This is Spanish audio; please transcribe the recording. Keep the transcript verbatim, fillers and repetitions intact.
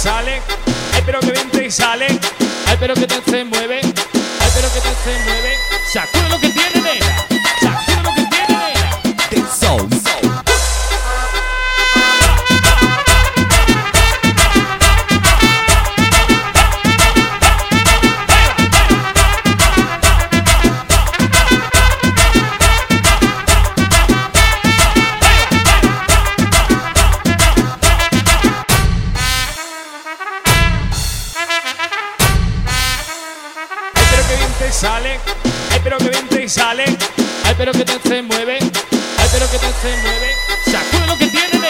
sale. Ay, pero que bien te sale. Ay, pero que te se mueve. Ay, pero que te se mueve. Sacude lo que tiene, nena. Sacude lo que tiene, nena. The soul. Te sale, ay pero que bien te sale, ay pero que te se mueve, ay pero que te se mueve, sacude lo que tiene.